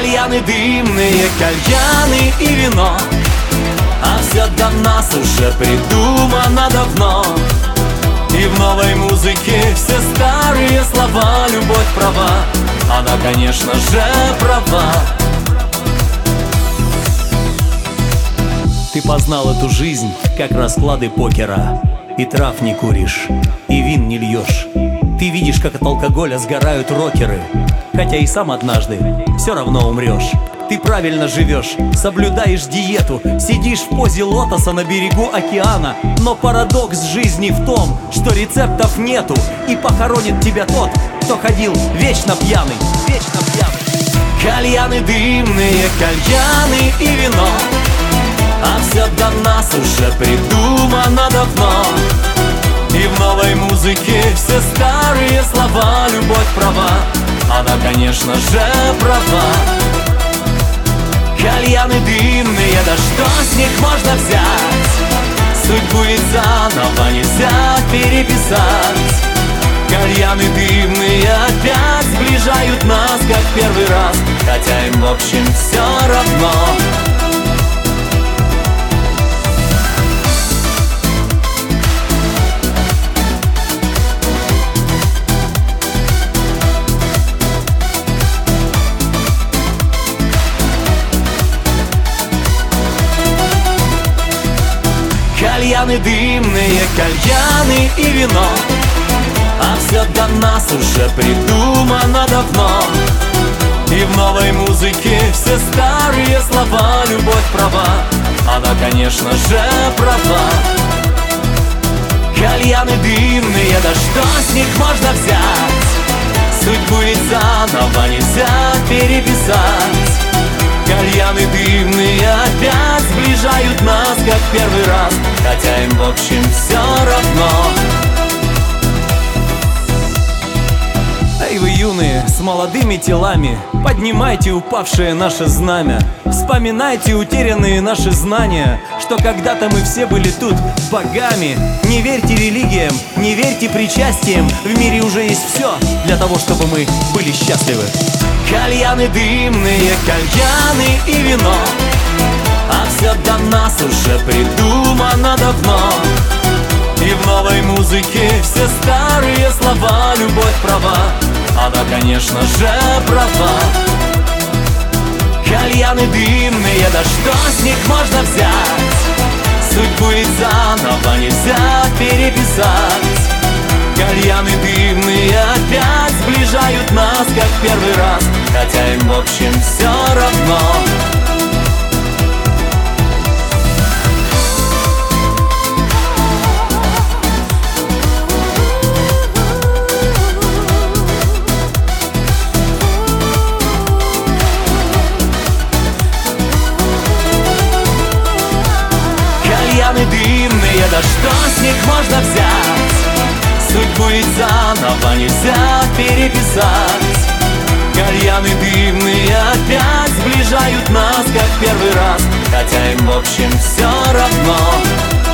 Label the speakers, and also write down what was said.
Speaker 1: Кальяны дымные, кальяны и вино, а все до нас уже придумано давно. И в новой музыке все старые слова. Любовь права, она, конечно же, права. Ты познал эту жизнь, как расклады покера. И трав не куришь, и вин не льешь. Ты видишь, как от алкоголя сгорают рокеры, хотя и сам однажды все равно умрешь. Ты правильно живешь, соблюдаешь диету, сидишь в позе лотоса на берегу океана. Но парадокс жизни в том, что рецептов нету, и похоронит тебя тот, кто ходил вечно пьяный, вечно пьяный. Кальяны дымные, кальяны и вино, а все до нас уже придумано давно. И в новой музыке все старые слова. Любовь права, она, конечно же, права. Кальяны дымные, да что с них можно взять? Судьбу ведь заново нельзя переписать. Кальяны дымные опять сближают нас, как первый раз, хотя им в общем все равно. Кальяны дымные, кальяны и вино, а все до нас уже придумано давно. И в новой музыке все старые слова. Любовь права, она, конечно же, права. Кальяны дымные, да что с них можно взять? Судьбу ведь заново нельзя переписать. Кальяны дымные опять сближают нас, как первый раз, хотя им в общем все равно. Эй, вы юные, с молодыми телами, поднимайте упавшее наше знамя. Вспоминайте утерянные наши знания, что когда-то мы все были тут богами. Не верьте религиям, не верьте причастиям. В мире уже есть все для того, чтобы мы были счастливы. Кальяны дымные, кальяны и вино, а все до нас уже придумано давно. И в новой музыке все старые слова. Любовь права, она, конечно же, права. Кальяны дымные, да что с них можно взять? Судьбу ведь заново нельзя переписать. Кальяны дымные опять сближают нас, как первый раз, хотя им в общем все равно. Кальяны дымные, да что с них можно взять? Судьбу ведь заново нельзя переписать. Кальяны дымные опять сближают нас, как первый раз, хотя им в общем все равно.